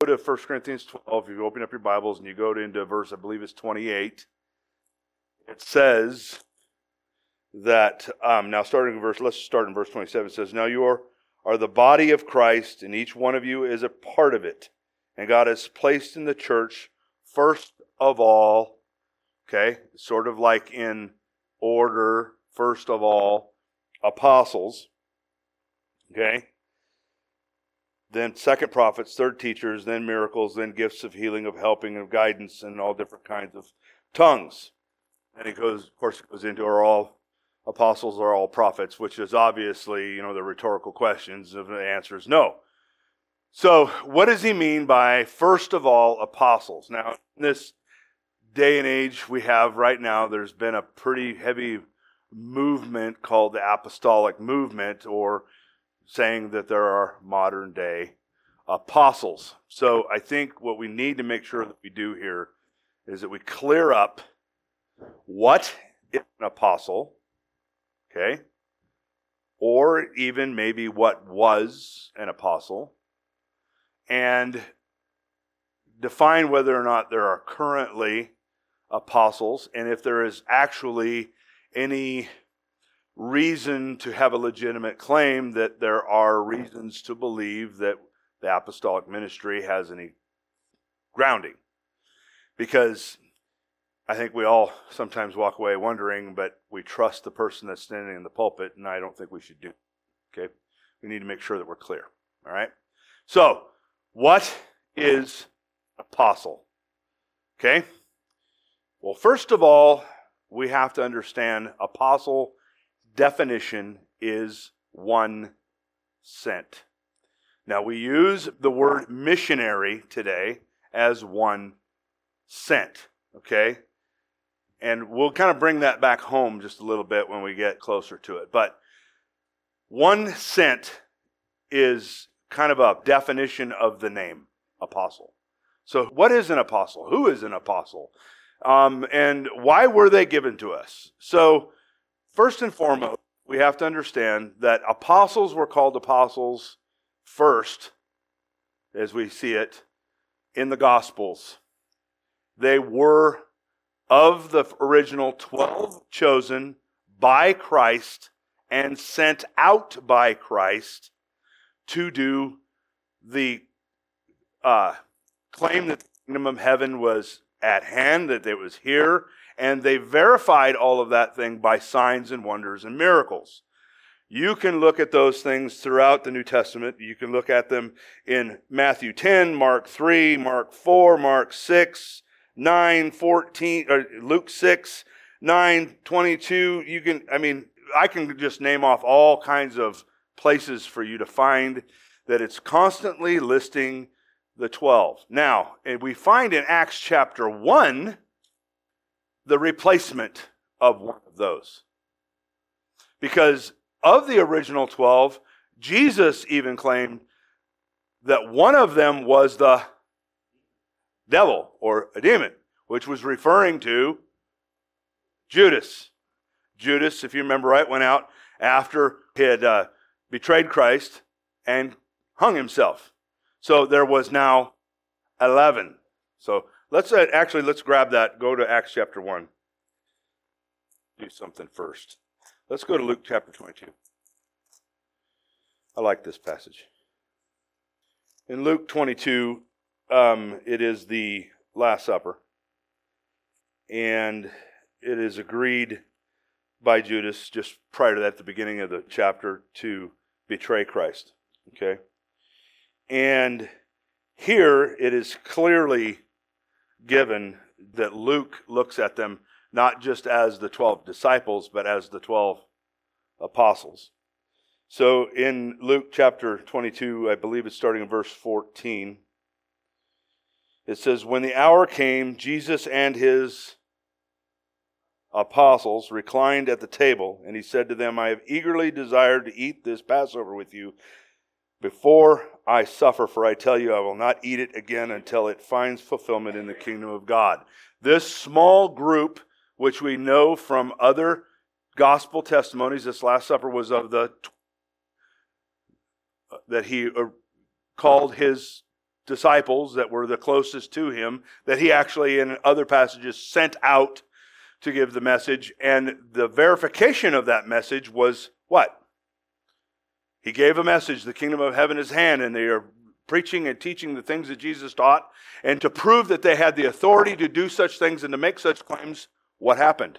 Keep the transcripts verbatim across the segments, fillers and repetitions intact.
go to First Corinthians twelve, if you open up your Bibles and you go into verse, I believe it's twenty-eight, it says that, um, now starting in verse, let's start in verse twenty-seven, it says, now you are, are the body of Christ, and each one of you is a part of it. And God has placed in the church, first of all, okay, sort of like in order, first of all, apostles, okay, then second prophets, third teachers, then miracles, then gifts of healing, of helping, of guidance, and all different kinds of tongues. And it goes, of course, it goes into are all apostles, are all prophets, which is obviously, you know, the rhetorical questions. Of the answer is no. So, what does he mean by first of all apostles? Now, in this day and age we have right now, there's been a pretty heavy movement called the apostolic movement, or saying that there are modern day apostles. So I think what we need to make sure that we do here is that we clear up what is an apostle, okay, or even maybe what was an apostle, and define whether or not there are currently apostles, and if there is actually any reason to have a legitimate claim that there are reasons to believe that the apostolic ministry has any grounding. Because I think we all sometimes walk away wondering, but we trust the person that's standing in the pulpit, and I don't think we should do. Okay? We need to make sure that we're clear. All right? So, what is apostle? Okay? Well, first of all, we have to understand apostle definition is one sent. Now, we use the word missionary today as one sent, okay? And we'll kind of bring that back home just a little bit when we get closer to it. But one sent is kind of a definition of the name apostle. So what is an apostle? Who is an apostle? Um, and why were they given to us? So first and foremost, we have to understand that apostles were called apostles first, as we see it, in the Gospels. They were of the original twelve chosen by Christ and sent out by Christ to do the uh, claim that the kingdom of heaven was at hand, that it was here, and they verified all of that thing by signs and wonders and miracles. You can look at those things throughout the New Testament. You can look at them in Matthew ten, Mark three, Mark four, Mark six, nine, fourteen, or Luke six, nine, twenty-two. You can, I mean, I can just name off all kinds of places for you to find that it's constantly listing the twelve. Now, and we find in Acts chapter one the replacement of one of those. Because of the original twelve, Jesus even claimed that one of them was the devil or a demon, which was referring to Judas. Judas, if you remember right, went out after he had uh, betrayed Christ and hung himself. So there was now eleven. So let's uh, actually, let's grab that. Go to Acts chapter one. Do something first. Let's go to Luke chapter twenty-two. I like this passage. In Luke twenty-two, um, it is the Last Supper. And it is agreed by Judas, just prior to that, at the beginning of the chapter, to betray Christ. Okay? And here it is clearly given that Luke looks at them not just as the twelve disciples, but as the twelve apostles. So in Luke chapter twenty-two, I believe it's starting in verse fourteen, it says, when the hour came, Jesus and his apostles reclined at the table, and he said to them, I have eagerly desired to eat this Passover with you before I suffer, for I tell you, I will not eat it again until it finds fulfillment in the kingdom of God. This small group, which we know from other gospel testimonies, this Last Supper was of the that he called his disciples that were the closest to him, that he actually in other passages sent out to give the message. And the verification of that message was what? He gave a message, the kingdom of heaven is at hand, and they are preaching and teaching the things that Jesus taught. And to prove that they had the authority to do such things and to make such claims, what happened?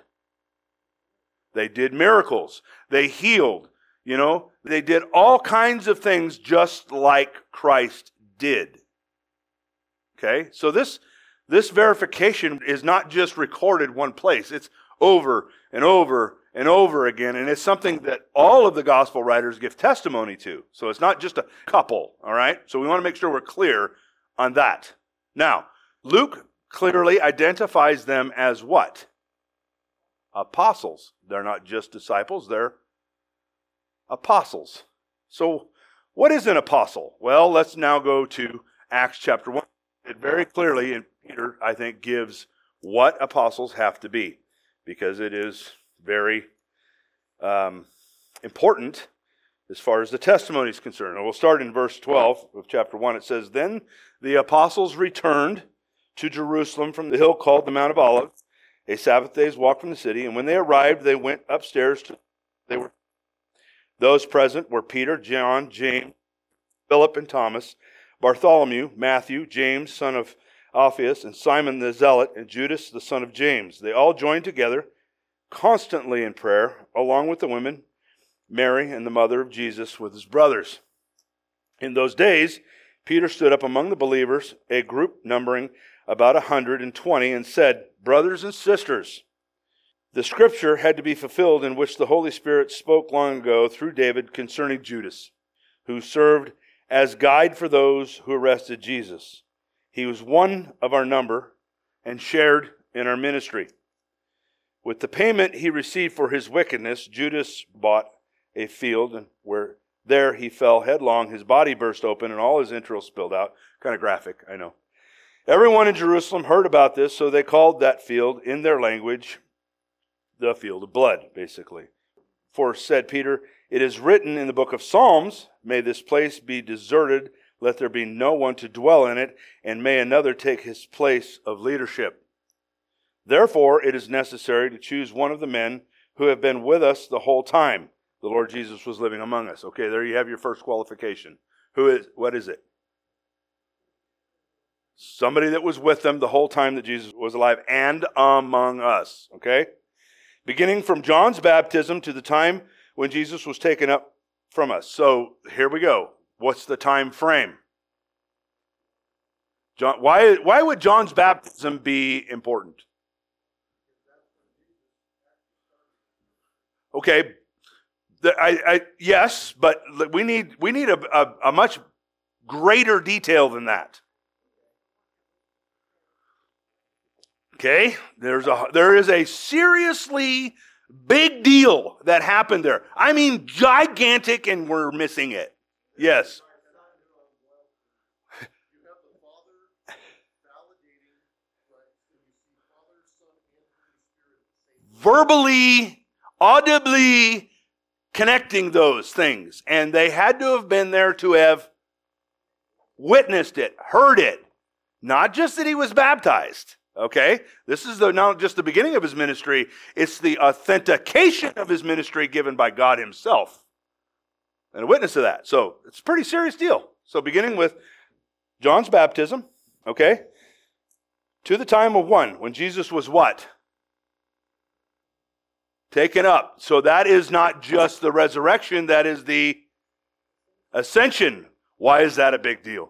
They did miracles. They healed. You know, they did all kinds of things just like Christ did. Okay, so this, this verification is not just recorded one place. It's over and over and over again, and it's something that all of the gospel writers give testimony to. So it's not just a couple, all right? So we want to make sure we're clear on that. Now, Luke clearly identifies them as what? Apostles. They're not just disciples, they're apostles. So what is an apostle? Well, let's now go to Acts chapter one. It very clearly, and Peter, I think, gives what apostles have to be, because it is very um, important as far as the testimony is concerned. And we'll start in verse twelve of chapter one. It says, "Then the apostles returned to Jerusalem from the hill called the Mount of Olives, a Sabbath day's walk from the city. And when they arrived, they went upstairs to they were those present were Peter, John, James, Philip, and Thomas, Bartholomew, Matthew, James, son of Alphaeus, and Simon the Zealot, and Judas, the son of James. They all joined together constantly in prayer, along with the women, Mary, and the mother of Jesus, with his brothers. In those days, Peter stood up among the believers, a group numbering about a hundred and twenty, and said, 'Brothers and sisters, the scripture had to be fulfilled in which the Holy Spirit spoke long ago through David concerning Judas, who served as guide for those who arrested Jesus. He was one of our number and shared in our ministry. With the payment he received for his wickedness, Judas bought a field, and where there he fell headlong. His body burst open, and all his entrails spilled out.'" Kind of graphic, I know. "Everyone in Jerusalem heard about this, so they called that field in their language the field of blood," basically. "For," said Peter, "it is written in the book of Psalms, 'May this place be deserted, let there be no one to dwell in it, and may another take his place of leadership. Therefore, it is necessary to choose one of the men who have been with us the whole time the Lord Jesus was living among us." Okay, there you have your first qualification. Who is, what is it? Somebody that was with them the whole time that Jesus was alive and among us. Okay? Beginning from John's baptism to the time when Jesus was taken up from us. So here we go. What's the time frame? John, why, why would John's baptism be important? Okay, the, I, I, yes, but we need we need a, a, a much greater detail than that. Okay, there's a there is a seriously big deal that happened there. I mean, gigantic, and we're missing it. Yes. Verbally, audibly connecting those things. And they had to have been there to have witnessed it, heard it. Not just that he was baptized. Okay? This is the, not just the beginning of his ministry. It's the authentication of his ministry given by God himself. And a witness of that. So it's a pretty serious deal. So beginning with John's baptism, okay, to the time of one, when Jesus was what? Taken up. So that is not just the resurrection, that is the ascension. Why is that a big deal?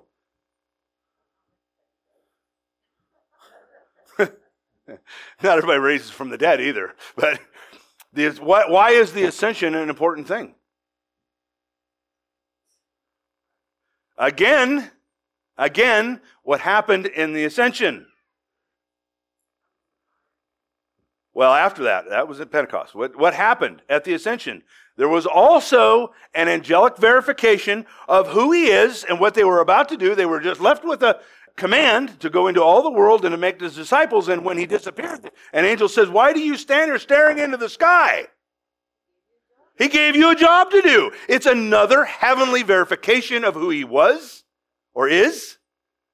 Not everybody raises from the dead either. But the, why, why is the ascension an important thing? Again, again, what happened in the ascension? Well, after that, that was at Pentecost. What, what happened at the ascension? There was also an angelic verification of who he is and what they were about to do. They were just left with a command to go into all the world and to make his disciples. And when he disappeared, an angel says, "Why do you stand here staring into the sky? He gave you a job to do." It's another heavenly verification of who he was or is.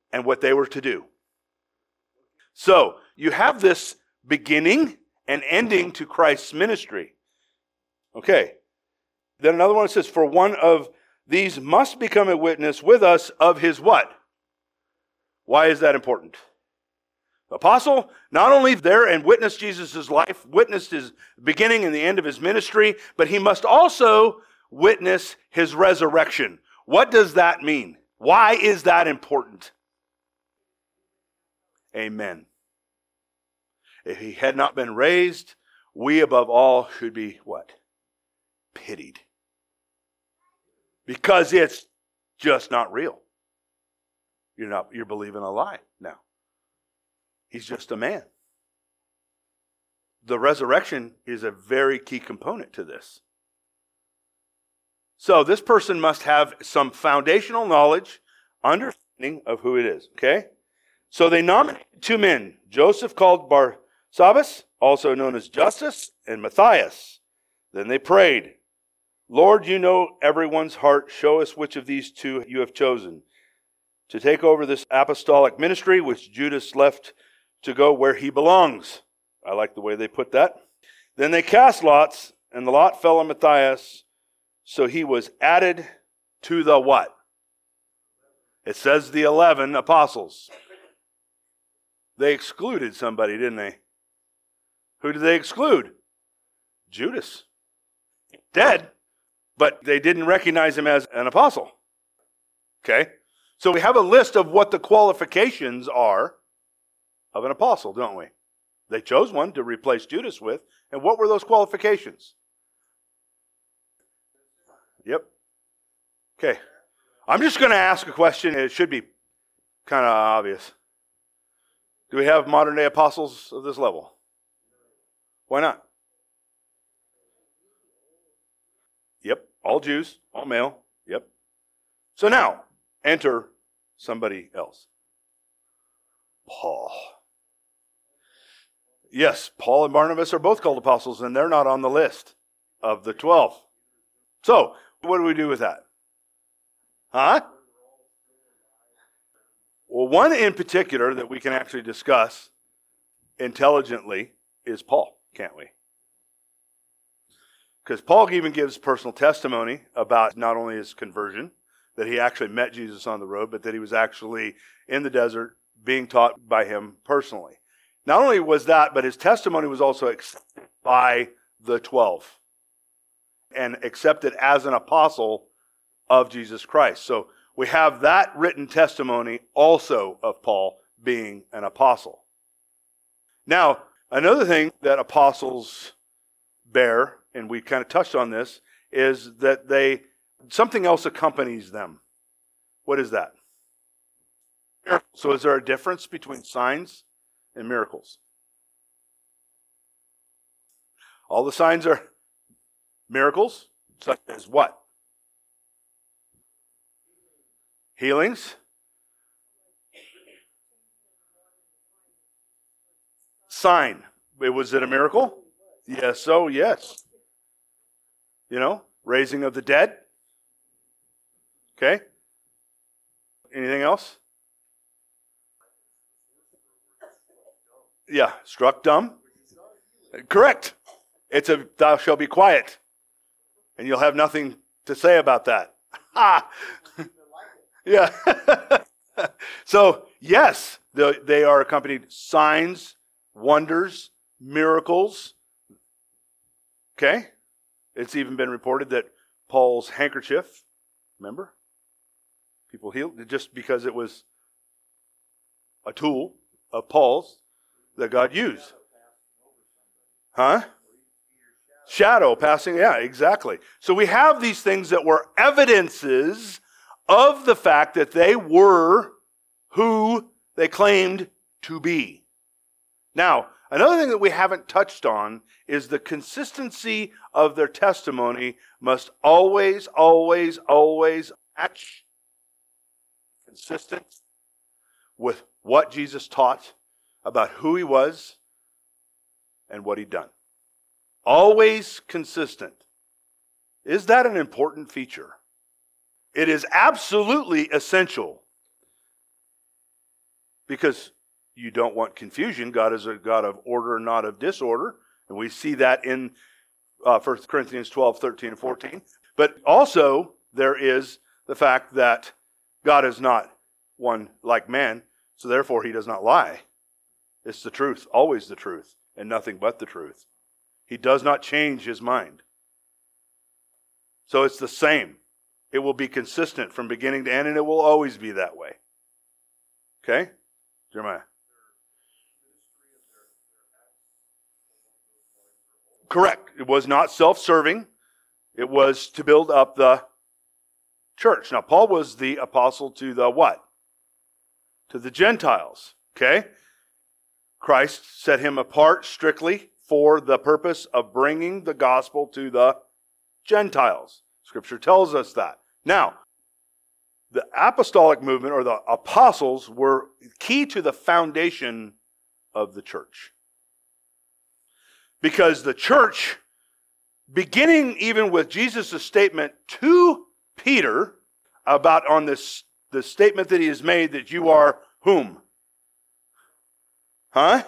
and what they were to do. So you have this beginning and ending to Christ's ministry. Okay. Then another one says, for one of these must become a witness with us of his what? Why is that important? The apostle not only there and witnessed Jesus' life, witnessed his beginning and the end of his ministry, but he must also witness his resurrection. What does that mean? Why is that important? Amen. If he had not been raised, we above all should be what? Pitied. Because it's just not real. You're not, you're believing a lie now. He's just a man. The resurrection is a very key component to this. So this person must have some foundational knowledge, understanding of who it is. Okay? So they nominated two men, Joseph called Barsabbas, also known as Justus, and Matthias. Then they prayed, Lord, you know everyone's heart. Show us which of these two you have chosen to take over this apostolic ministry, which Judas left to go where he belongs. I like the way they put that. Then they cast lots, and the lot fell on Matthias, so he was added to the what? It says the eleven apostles. They excluded somebody, didn't they? Who did they exclude? Judas. Dead, but they didn't recognize him as an apostle. Okay? So we have a list of what the qualifications are of an apostle, don't we? They chose one to replace Judas with. And what were those qualifications? Yep. Okay. I'm just going to ask a question. It should be kind of obvious. Do we have modern day apostles of this level? Why not? Yep. All Jews, all male. Yep. So now, enter somebody else. Paul. Yes, Paul and Barnabas are both called apostles, and they're not on the list of the twelve. So, what do we do with that? Huh? Well, one in particular that we can actually discuss intelligently is Paul, can't we? Because Paul even gives personal testimony about not only his conversion, that he actually met Jesus on the road, but that he was actually in the desert being taught by him personally. Not only was that, but his testimony was also accepted by the twelve and accepted as an apostle of Jesus Christ. So we have that written testimony also of Paul being an apostle. Now, another thing that apostles bear, and we kind of touched on this, is that they something else accompanies them. What is that? So is there a difference between signs and miracles? All the signs are miracles, such as what? Healings. Sign. Was it a miracle? Yes, so yes. You know, raising of the dead. Okay. Anything else? Yeah, struck dumb. Correct. It's a thou shalt be quiet. And you'll have nothing to say about that. Ha! Yeah. So, yes, they are accompanied signs, wonders, miracles. Okay? It's even been reported that Paul's handkerchief, remember? People healed just because it was a tool of Paul's that God used. Huh? Shadow passing, yeah, exactly. So we have these things that were evidences of the fact that they were who they claimed to be. Now, another thing that we haven't touched on is the consistency of their testimony must always, always, always match, consistent with what Jesus taught about who he was and what he'd done. Always consistent. Is that an important feature? It is absolutely essential because you don't want confusion. God is a God of order, not of disorder. And we see that in uh, First Corinthians twelve, thirteen, and fourteen. But also, there is the fact that God is not one like man, so therefore he does not lie. It's the truth, always the truth, and nothing but the truth. He does not change his mind. So it's the same. It will be consistent from beginning to end, and it will always be that way. Okay? Jeremiah. Correct. It was not self-serving. It was to build up the church. Now, Paul was the apostle to the what? To the Gentiles. Okay? Christ set him apart strictly for the purpose of bringing the gospel to the Gentiles. Scripture tells us that. Now, the apostolic movement or the apostles were key to the foundation of the church. Because the church, beginning even with Jesus' statement to Peter about on this the statement that he has made that you are whom? Huh?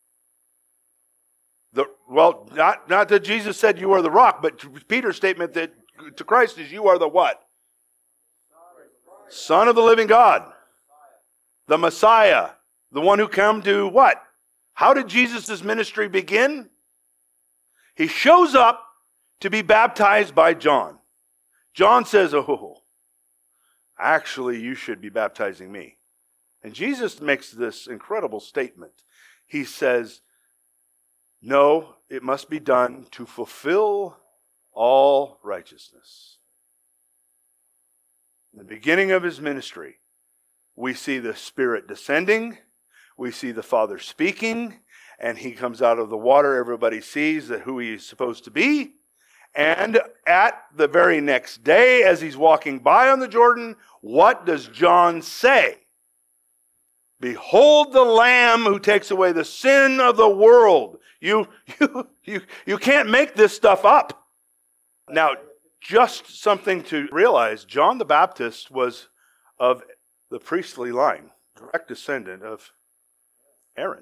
The, well, not, not that Jesus said you are the rock, but Peter's statement that to Christ is you are the what? Son of the living God. The Messiah. The one who came to what? How did Jesus' ministry begin? He shows up to be baptized by John. John says, oh, actually you should be baptizing me. And Jesus makes this incredible statement. He says, no, it must be done to fulfill all righteousness. In the beginning of his ministry, we see the Spirit descending, we see the Father speaking, and he comes out of the water. Everybody sees that who he is supposed to be. And at the very next day, as he's walking by on the Jordan, what does John say? Behold the Lamb who takes away the sin of the world. You, you, you, you can't make this stuff up. Now, just something to realize, John the Baptist was of the priestly line, direct descendant of Aaron.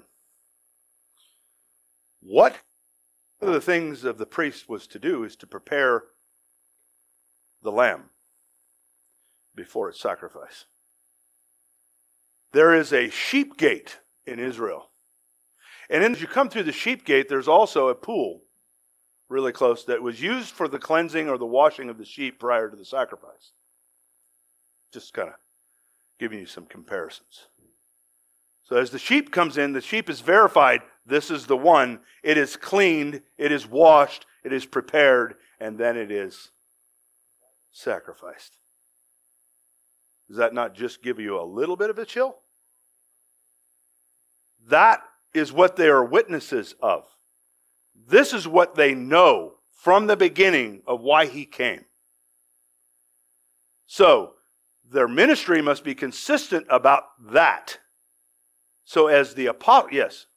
What one of the things of the priest was to do is to prepare the lamb before its sacrifice. There is a sheep gate in Israel. And as you come through the sheep gate, there's also a pool really close that was used for the cleansing or the washing of the sheep prior to the sacrifice. Just kind of giving you some comparisons. So as the sheep comes in, the sheep is verified. This is the one. It is cleaned, it is washed, it is prepared, and then it is sacrificed. Does that not just give you a little bit of a chill? That is what they are witnesses of. This is what they know from the beginning of why he came. So, their ministry must be consistent about that. So as the apostle, yes?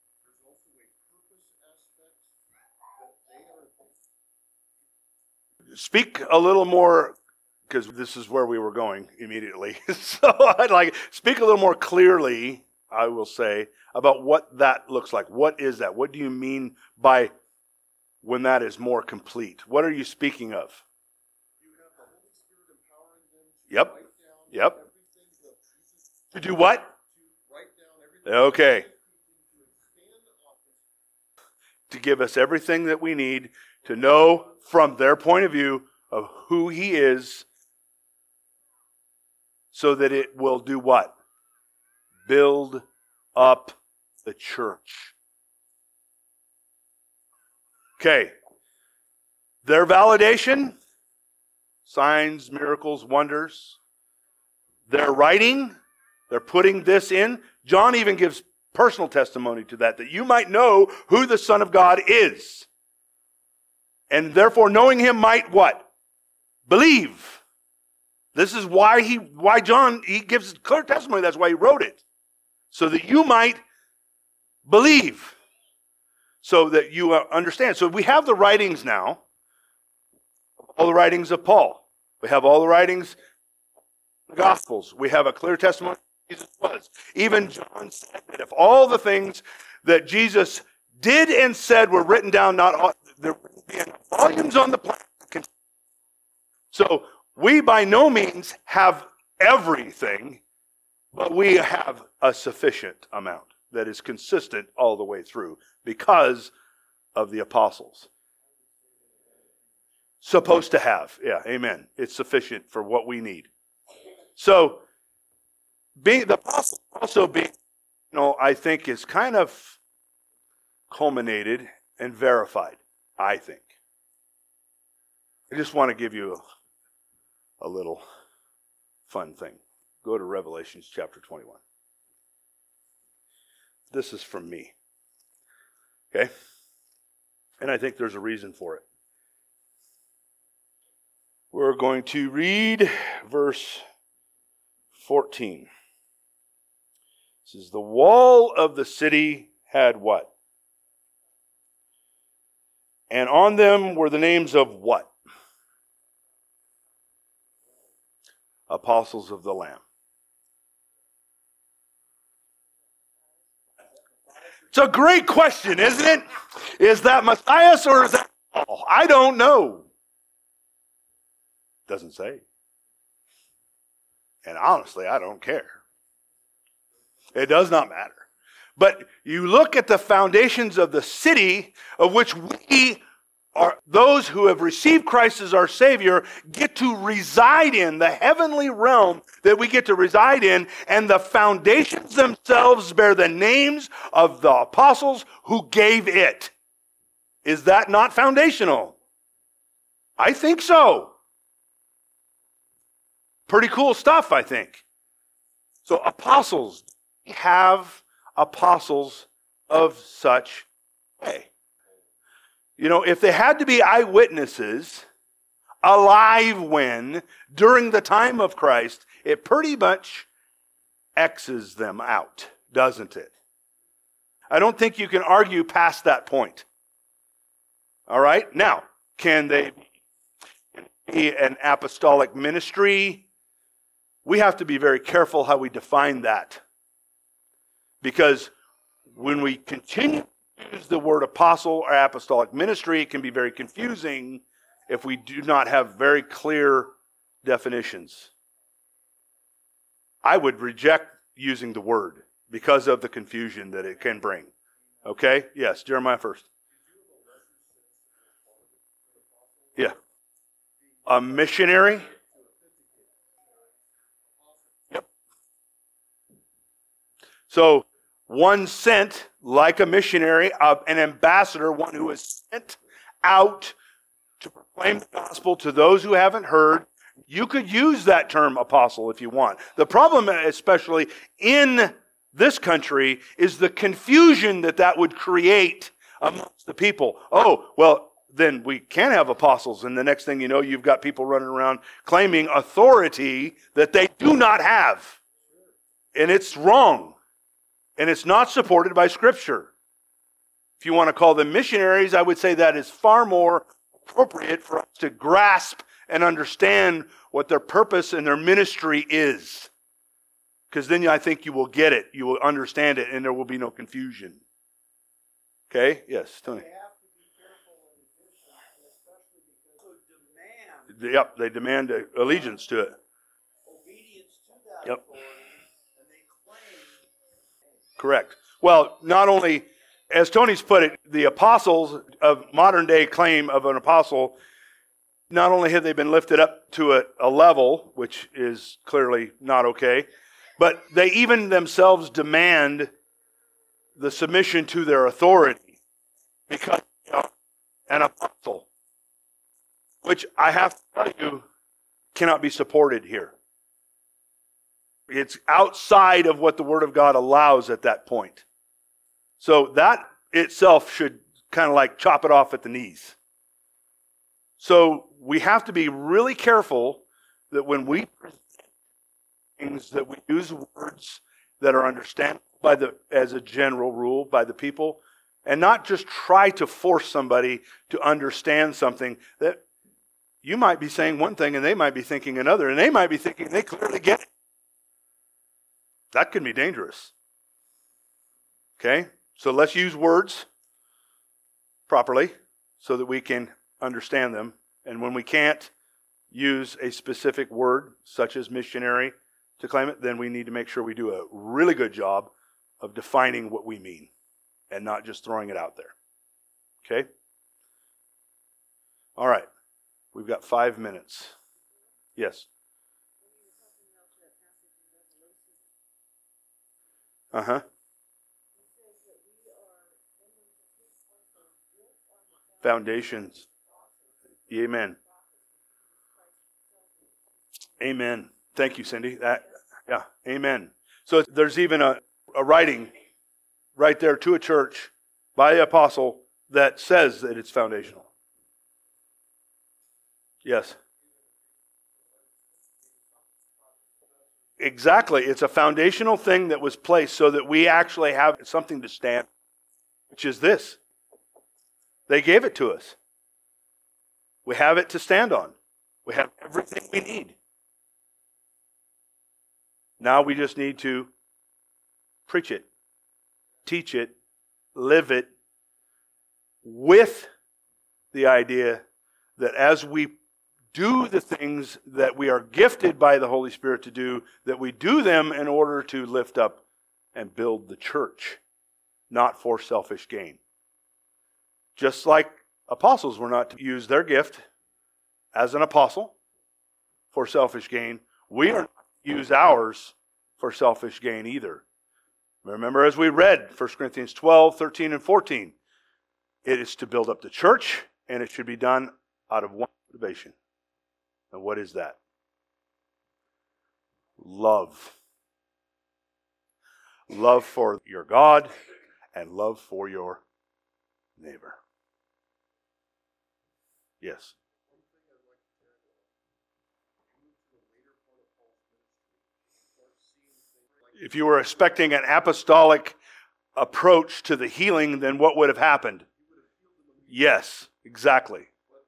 Speak a little more, because this is where we were going immediately. So I'd like speak a little more clearly, I will say, about what that looks like. What is that? What do you mean by when that is more complete? What are you speaking of? You have the Holy Spirit empowering them to Yep. write down Yep. everything that Jesus To do what? to write down everything. Okay. To expand on it. To give us everything that we need to know from their point of view of who he is, so that it will do what? Build up the church. Okay. Their validation, signs, miracles, wonders. Their writing, they're putting this in. John even gives personal testimony to that, that you might know who the Son of God is. And therefore knowing him might what? Believe. This is why he, why John, he gives clear testimony. That's why he wrote it. So that you might believe. So that you understand. So we have the writings now. All the writings of Paul. We have all the writings, the Gospels. We have a clear testimony Jesus was. Even John said that if all the things that Jesus did and said were written down, not all, there would be volumes on the planet. So we by no means have everything, but we have a sufficient amount that is consistent all the way through because of the apostles. Supposed to have. Yeah, amen. It's sufficient for what we need. So, being the apostles also being, you know, I think is kind of culminated and verified, I think. I just want to give you a, a little fun thing. Go to Revelations chapter twenty-one. This is from me. Okay? And I think there's a reason for it. We're going to read verse fourteen. It says, the wall of the city had what? And on them were the names of what? Apostles of the Lamb. It's a great question, isn't it? Is that Matthias or is that Paul? I don't know. Doesn't say. And honestly, I don't care. It does not matter. But you look at the foundations of the city of which we are, those who have received Christ as our Savior, get to reside in, the heavenly realm that we get to reside in, and the foundations themselves bear the names of the apostles who gave it. Is that not foundational? I think so. Pretty cool stuff, I think. So apostles, we have apostles of such way. You know, if they had to be eyewitnesses alive when, during the time of Christ, it pretty much X's them out, doesn't it? I don't think you can argue past that point. All right? Now, can they be an apostolic ministry? We have to be very careful how we define that. Because when we continue to use the word apostle or apostolic ministry, it can be very confusing if we do not have very clear definitions. I would reject using the word because of the confusion that it can bring. Okay? Yes, Jeremiah first. Yeah. A missionary? Yep. So, one sent, like a missionary, uh, an ambassador, one who is sent out to proclaim the gospel to those who haven't heard. You could use that term apostle if you want. The problem, especially in this country, is the confusion that that would create amongst the people. Oh, well, then we can have apostles, and the next thing you know, you've got people running around claiming authority that they do not have. And it's wrong. And it's not supported by Scripture. If you want to call them missionaries, I would say that is far more appropriate for us to grasp and understand what their purpose and their ministry is. Because then I think you will get it, you will understand it, and there will be no confusion. Okay? Yes, Tony. They have to be careful in the especially because they demand Yep, they demand allegiance to it. obedience to that Yep. authority, and they claim. Correct. Well, not only, as Tony's put it, the apostles of modern day claim of an apostle, not only have they been lifted up to a, a level, which is clearly not okay, but they even themselves demand the submission to their authority because they are an apostle, which I have to tell you cannot be supported here. It's outside of what the Word of God allows at that point. So that itself should kind of like chop it off at the knees. So we have to be really careful that when we present things that we use words that are understandable by the, as a general rule by the people, and not just try to force somebody to understand something that you might be saying one thing and they might be thinking another, and they might be thinking they clearly get it. That can be dangerous. Okay? So let's use words properly so that we can understand them. And when we can't use a specific word, such as missionary, to claim it, then we need to make sure we do a really good job of defining what we mean and not just throwing it out there. Okay? All right. We've got five minutes. Yes. Uh-huh. Foundations. Amen. Amen. Thank you, Cindy. That, yeah, amen. So there's even a, a writing right there to a church by the apostle that says that it's foundational. Yes. Exactly. It's a foundational thing that was placed so that we actually have something to stand, which is this. They gave it to us. We have it to stand on. We have everything we need. Now we just need to preach it, teach it, live it, with the idea that as we do the things that we are gifted by the Holy Spirit to do, that we do them in order to lift up and build the church, not for selfish gain. Just like apostles were not to use their gift as an apostle for selfish gain, we are not to use ours for selfish gain either. Remember, as we read First Corinthians twelve, thirteen, and fourteen, it is to build up the church, and it should be done out of one motivation. And what is that? Love. Love for your God and love for your neighbor. Yes. If you were expecting an apostolic approach to the healing, then what would have happened? Yes, exactly.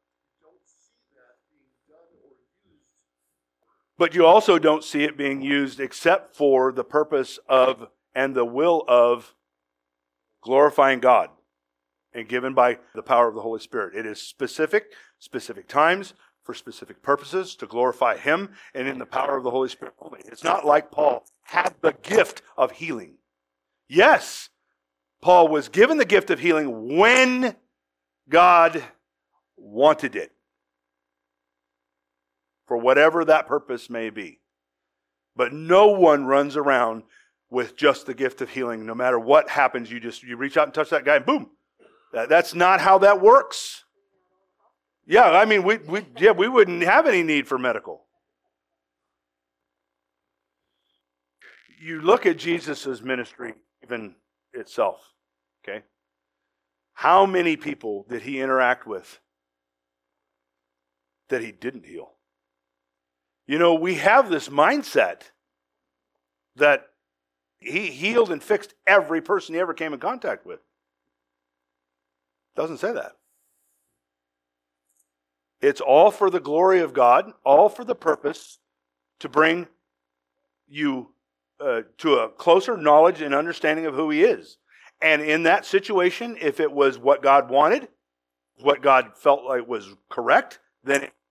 But you also don't see it being used except for the purpose of and the will of glorifying God and given by the power of the Holy Spirit. It is specific, specific times for specific purposes to glorify Him and in the power of the Holy Spirit only. It's not like Paul had the gift of healing. Yes, Paul was given the gift of healing when God wanted it, for whatever that purpose may be. But no one runs around with just the gift of healing. No matter what happens, you just you reach out and touch that guy and boom. That, that's not how that works. Yeah, I mean, we, we, yeah, we wouldn't have any need for medical. You look at Jesus' ministry even itself, okay? How many people did He interact with that He didn't heal? You know, we have this mindset that He healed and fixed every person He ever came in contact with. Doesn't say that. It's all for the glory of God, all for the purpose to bring you uh, to a closer knowledge and understanding of who He is. And in that situation, if it was what God wanted, what God felt like was correct, then it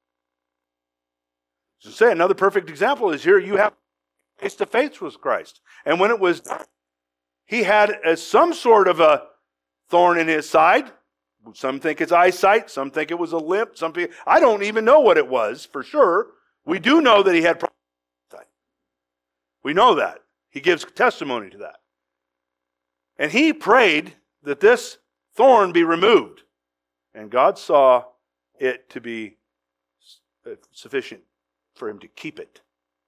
So say another perfect example is here you have face to face with Christ. And when it was done, He had a, some sort of a thorn in His side. Some think it's eyesight. Some think it was a limp. Some people, I don't even know what it was for sure. We do know that He had problems with eyesight. We know that. He gives testimony to that. And He prayed that this thorn be removed. And God saw it to be sufficient for Him to keep it.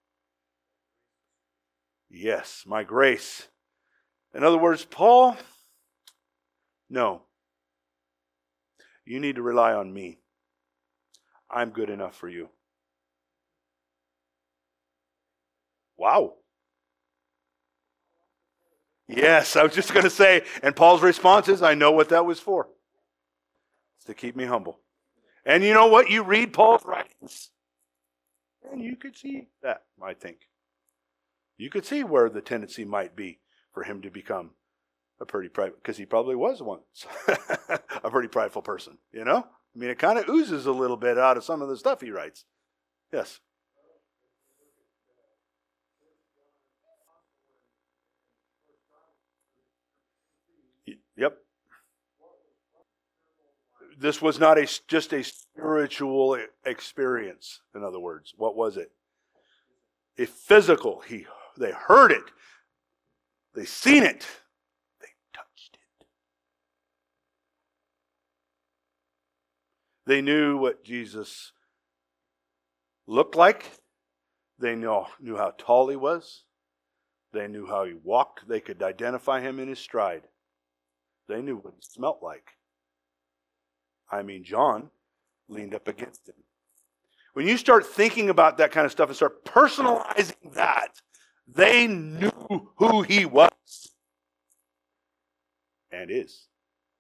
Yes, my grace. In other words, Paul, no. You need to rely on me. I'm good enough for you. Wow. Yes, I was just going to say, and Paul's response is, I know what that was for. It's to keep me humble. And you know what? You read Paul's writings, and you could see that, I think. You could see where the tendency might be for him to become a pretty private, because he probably was once a pretty prideful person, you know? I mean, it kind of oozes a little bit out of some of the stuff he writes. Yes. Yep. This was not a just a spiritual experience. In other words, what was it? A physical. He they heard it. They seen it. They touched it. They knew what Jesus looked like. They knew, knew how tall he was. They knew how he walked. They could identify him in his stride. They knew what he smelt like. I mean, John leaned up against him. When you start thinking about that kind of stuff and start personalizing that, they knew who he was and is.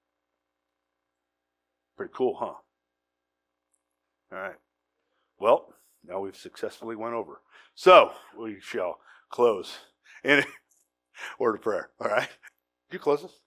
Pretty cool, huh? All right. Well, now we've successfully went over. So we shall close in a word of prayer. All right. Did you close this?